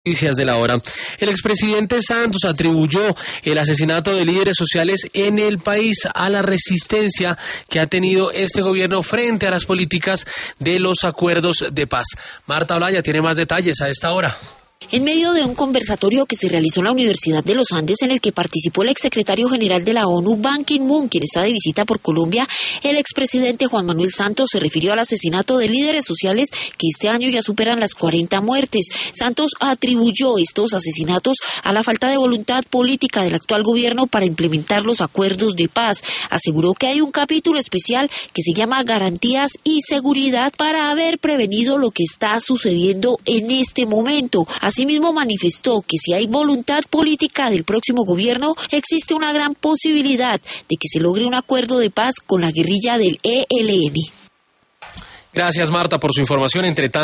Noticias de la hora. El expresidente Santos atribuyó el asesinato de líderes sociales en el país a la resistencia que ha tenido este gobierno frente a las políticas de los acuerdos de paz. Marta Olaya tiene más detalles a esta hora. En medio de un conversatorio que se realizó en la Universidad de los Andes, en el que participó el exsecretario general de la ONU, Ban Ki-moon, quien está de visita por Colombia, el expresidente Juan Manuel Santos se refirió al asesinato de líderes sociales que este año ya superan las 40 muertes. Santos atribuyó estos asesinatos a la falta de voluntad política del actual gobierno para implementar los acuerdos de paz. Aseguró que hay un capítulo especial que se llama Garantías y Seguridad para haber prevenido lo que está sucediendo en este momento. Asimismo, manifestó que si hay voluntad política del próximo gobierno, existe una gran posibilidad de que se logre un acuerdo de paz con la guerrilla del ELN. Gracias, Marta, por su información.